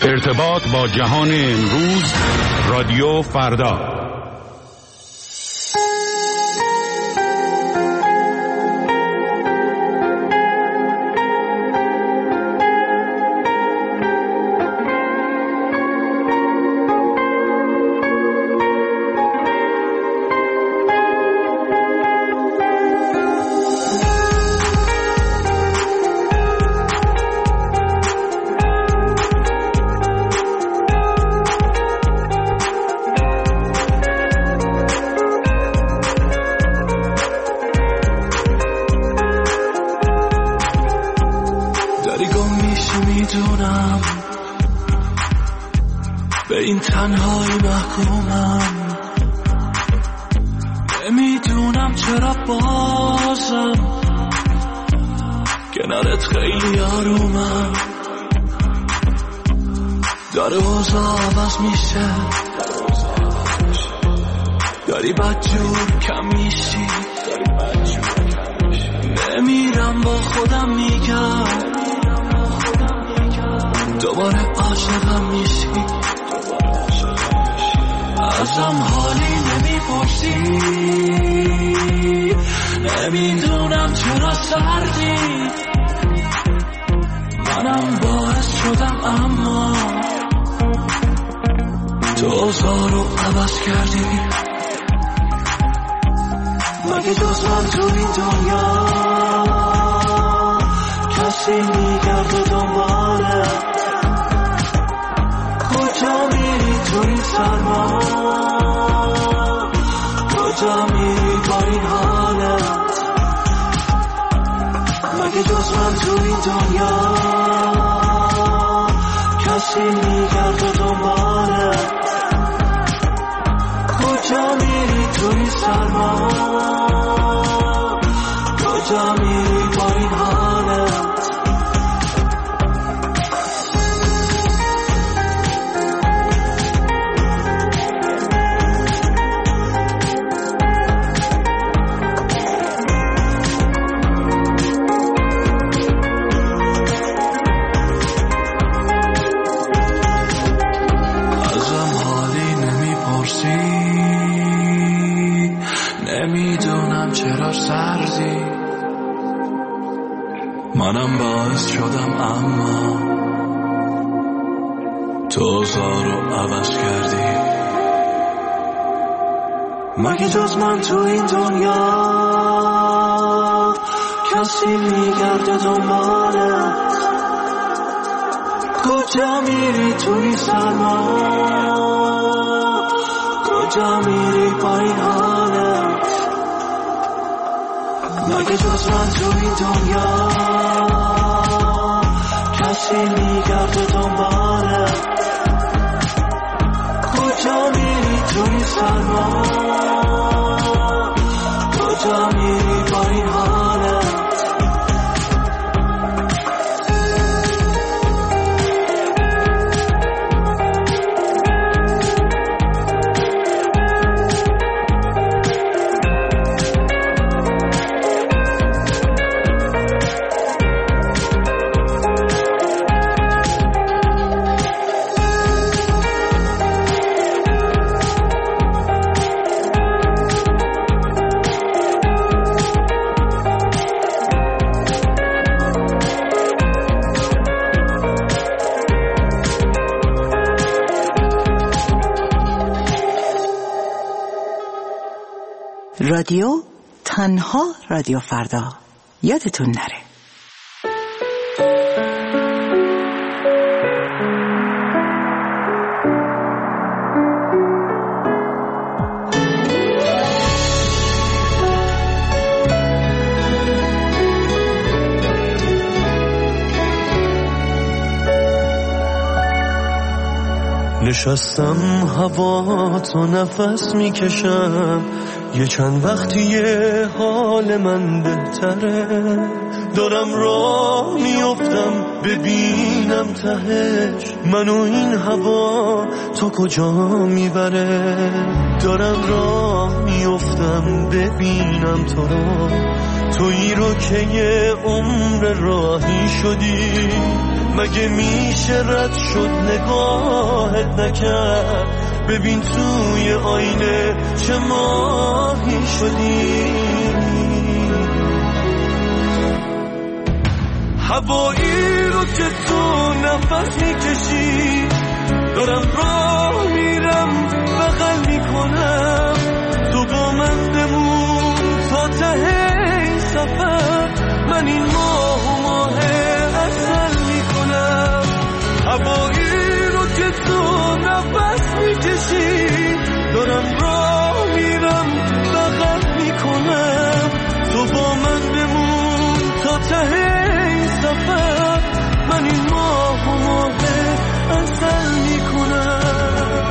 ارتباط با جهان امروز، رادیو فردا. به این تنهایی محکومم، نمیدونم چرا بازم کنارت خیلی آرومم. داره اوضاع عوض میشه، داری بدجور کم میشی، نمیرم با خودم میگم دوباره عاشقم میشی. ازم حالی نمیپرسی، نمیدونم چرا سردی، منم باعث شدم اما تو اوضاع رو عوض کردی. مگه جز من تو این دنیا کسی میگرده دنبالت؟ کجا میری تو این سرما، کجا میری با این حالت؟ مگه جز من تو این دنیا کسی میگرده دنبالت؟ کجا میری تو این سرما، کجا میری با این حالت؟ منم باعث شدم اما تو اوضاع رو عوض کردی. مگه جز من تو این دنیا کسی میگرده دنبالت؟ کجا میری تو این سرما، کجا میری با این حالت؟ مگه جز من تو این دنیا کسی میگرده دنبالت؟ کجا میری تو این سرما، کجا میری با این حالت؟ رادیو تنها رادیو فردا، یادتون نره. نشستم هوا تو نفس میکشم، یه چند وقتیه حال من بهتره، دارم راه میافتم ببینم تهش منو این هوا تو کجا میبره. دارم راه میافتم ببینم تو رو تویی رو که یه عمر راهی شدی، مگه میشه رد شد نگاهت نکرد؟ ببین توی آینه چه ماهی شدی. هوایی رو که تو نفس میکشی، دارم راه میرم بغل میکنم، تو با من بمون تا ته این سفر، من این ماه و ماه اصل میکنم. هوایی رو که تو نفس میکشی، دارم راه میرم بغل میکنم، تو با من بمون تا ته این سفر، من این ماه و ماه اصل میکنم.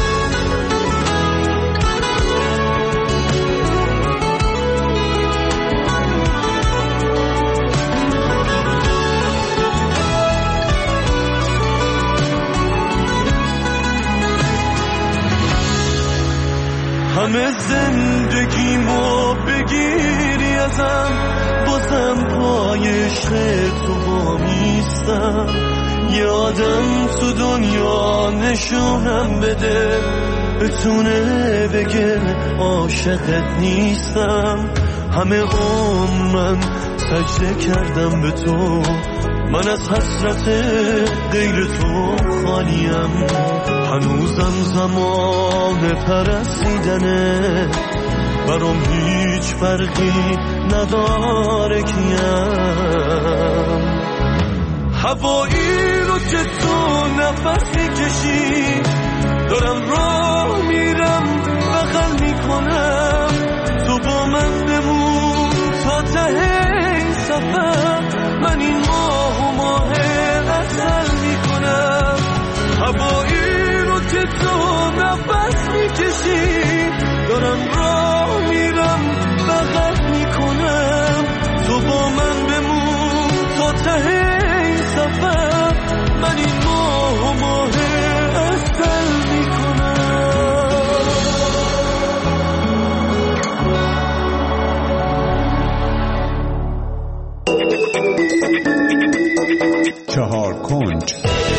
همه زندگیمو بگیری ازم، بازم پای عشق تو وامیستم. یه آدم تو دنیا نشونم بده، بتونه بگه عاشقت نیستم. همه عمر من سجده کردم به تو، من از حسرت غیر تو خالیم. هنوزم زمان پرستیدنه، برام هیچ فرقی نداره کیم. هوایی رو که تو نفس میکشی، دارم راه میرم بغل میکنم، تو با من بمون تا ته این سفر، من این ماه و ماه اصل میکنم. هوایی رو که تو نفس میکشی، دارم راه میرم بغل میکنم، تو با من بمون تا ته این سفر، من این ماه و ماه اصل میکنم. چهار کنج.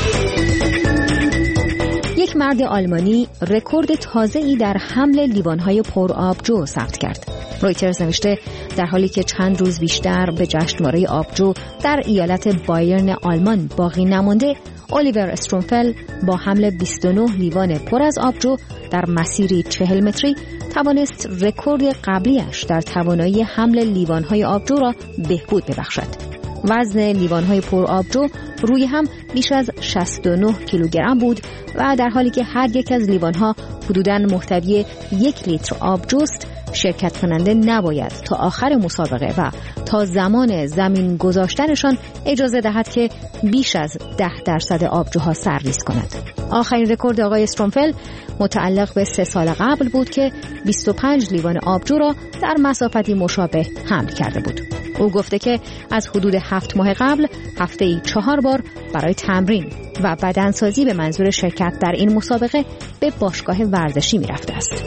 یک مرد آلمانی رکورد تازه‌ای در حمل لیوان‌های پر آبجو ثبت کرد. رویترز نوشته در حالی که چند روز بیشتر به جشنواره آبجو در ایالت بایرن آلمان باقی نمانده، الیور استرونفل با حمل 29 لیوان پر از آبجو در مسیری 40 متری توانست رکورد قبلیش در توانایی حمل لیوان‌های آبجو را بهبود ببخشد. وزن لیوان‌های پر آبجو روی هم بیش از 69 کیلوگرم بود و در حالی که هر یک از لیوان‌ها حدوداً محتوی 1 لیتر آبجوست، شرکت کننده نباید تا آخر مسابقه و تا زمان زمین گذاشتنشان اجازه دهد که بیش از 10% آبجوها سرریز کند. آخرین رکورد آقای استرونفل متعلق به 3 سال قبل بود که 25 لیوان آبجو را در مسافتی مشابه حمل کرده بود. او گفته که از حدود 7 ماه قبل هفته‌ای 4 بار برای تمرین و بدنسازی به منظور شرکت در این مسابقه به باشگاه ورزشی می رفته است.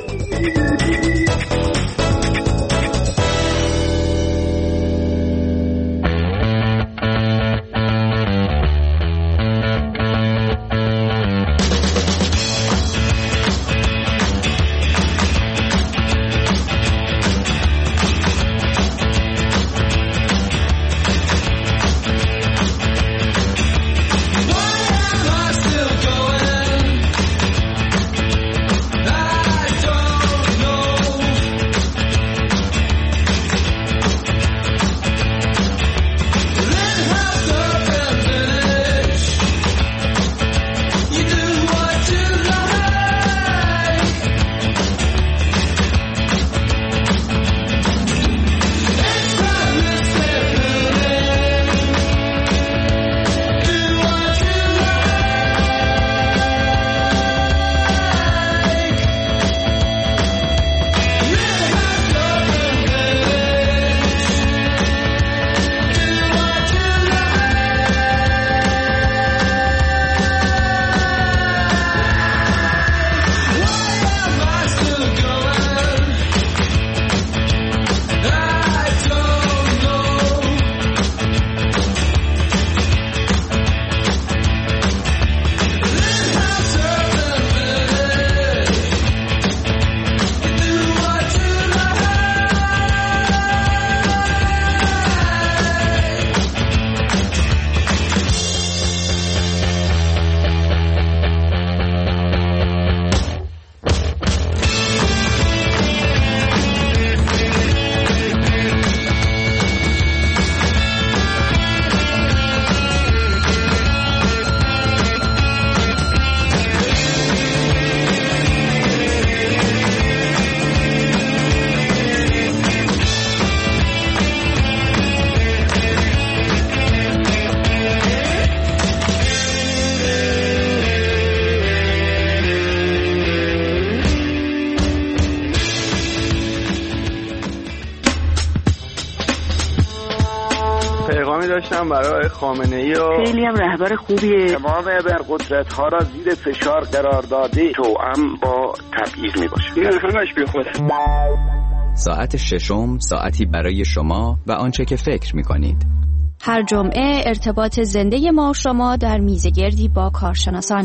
برای خامنه‌ای و خیلی هم رهبر خوبیه. تمام ابرقدرت‌ها را زیر فشار قرار داده، توأم با تبعیض میباشه. این همش بیخوده. ساعت ششم، ساعتی برای شما و آنچه که فکر می‌کنید. هر جمعه ارتباط زنده ما و شما در میزگردی با کارشناسان.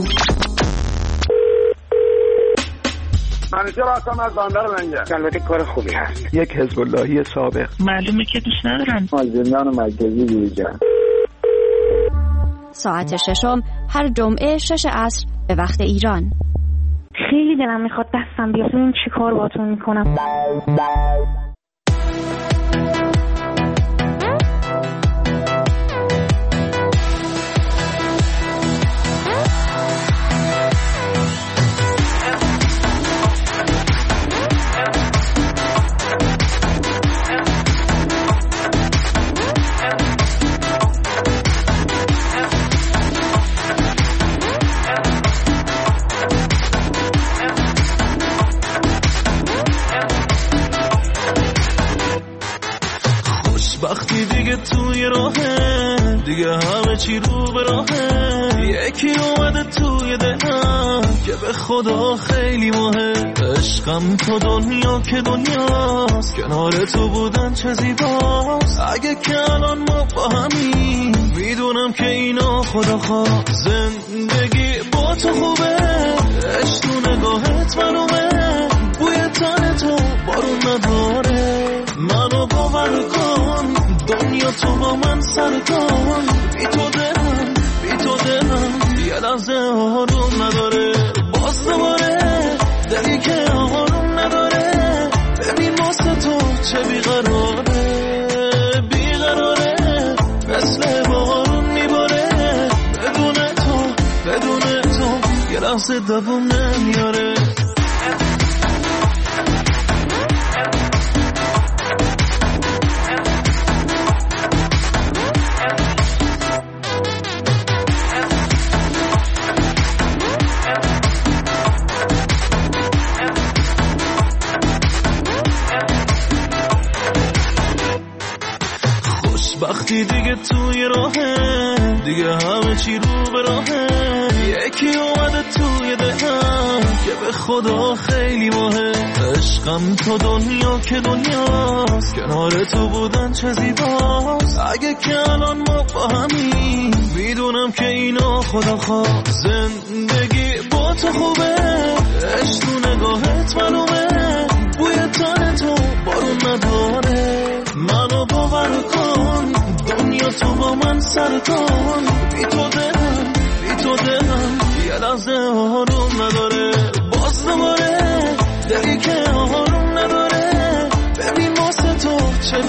منیجر هستم از بندر منجر. البته کار خوبی هست. یک حزب اللهی سابق. معلومه که دوست ندارم. زندان مرکزی جوجان. ساعت ششم هر جمعه 6 عصر به وقت ایران. خیلی دلم میخواد دستم بیاد. این چی کار باتون میکنم؟ وقتی دیگه توی راهه، دیگه همه چی رو به راهه. یکی اومده توی دلم که به خدا خیلی مهم. عشقم تو دنیا که دنیاست، کنار تو بودن چه زیباست. اگه که الان ما با همین، میدونم که اینا خدا خواه. زندگی با تو خوبه، عشق تو نگاهت منومه. بوی تن تو بارون نداره، منو باور کن. دنیا تو با من سر کن. بی تو دلم یه لحظه آروم نداره. باز دوباره دلی که آروم نداره. ببین واسه تو چه بیقراره مثل بارون میباره. بدون تو یه لحظه دووم نمیاره. وقتی دیگه توی راهه، دیگه همه چی رو به راهه. یکی اومده توی دلم که به خدا خیلی مهم. عشقم تو دنیا که دنیاست، کنار تو بودن چه زیباست. اگه که الان ما با همین، میدونم که اینا خدا خواه. زندگی با تو خوبه، عشق تو نگاهت منومه. بوی تن تو بارون نداره، منو باور کن. دنیا تو با من سر کن. بی تو دلم یه لحظه آروم نداره. باز دوباره دلی که آروم نداره. ببین واسه تو چه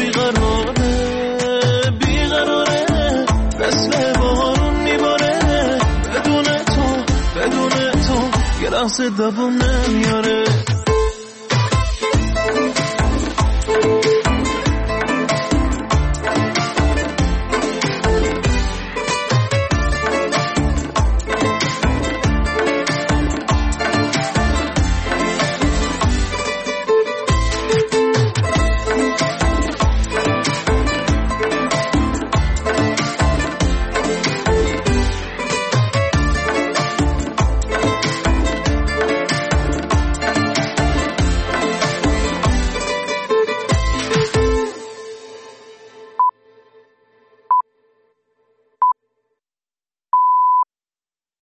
بیقراره مثل بارون میباره. بدون تو یه لحظه دووم نمیاره.